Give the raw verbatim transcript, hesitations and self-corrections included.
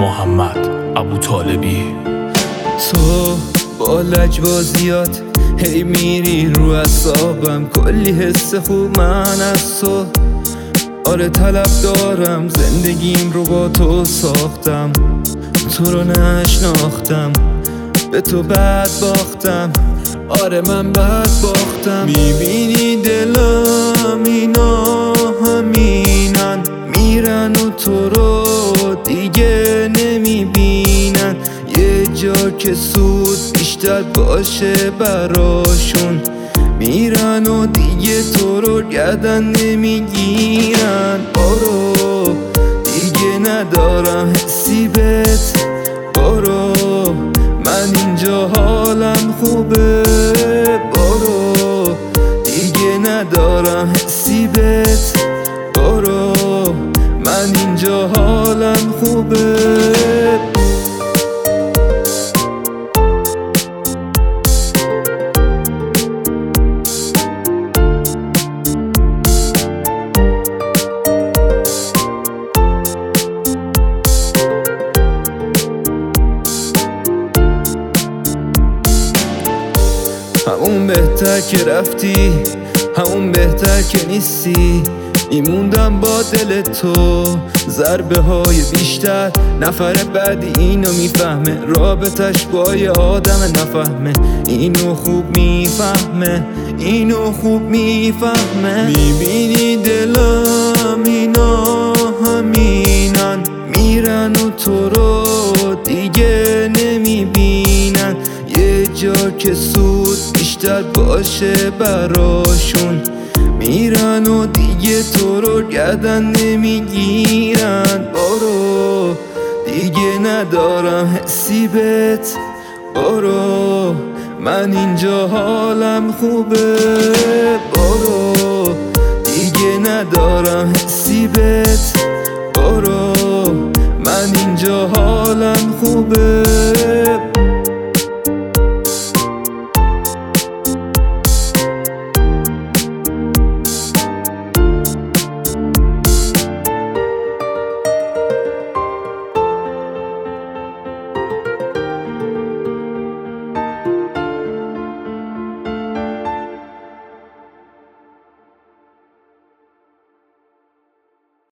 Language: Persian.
محمد ابوطالبی. تو با لجبازیات هی میری رو اعصابم، کلی حس خوب من از تو. آره طلب دارم، زندگیم رو با تو ساختم، تو رو نشناختم، به تو بد باختم. آره من بد باختم. میبینی دلم اینا همینن، میرن و تو رو دیگه نمیبینن. یه جا که سود بیشتر باشه براشون، میرن و دیگه تو رو گردن نمیگیرن. برو دیگه ندارم حسی بهت، برو من اینجا حالم خوبه. برو دیگه ندارم حسی بهت، برو من اینجا حالم خوبه. همون بهتر که رفتی، همون بهتر که نیستی. میموندم با دل تو، ضربه های بیشتر. نفر بعدی اینو میفهمه، رابطش با یه آدم نفهمه. اینو خوب میفهمه، اینو خوب میفهمه. میبینی دلم اینا همینن، میرن و تو رو دیگه نمیبینن. یه جا که سود بیشتر باشه براشون، میرن و دیگه تو رو گردن نمیگیرن. برو دیگه ندارم حسی بهت، برو من اینجا حالم خوبه. برو دیگه ندارم حسی بهت، برو من اینجا حالم خوبه.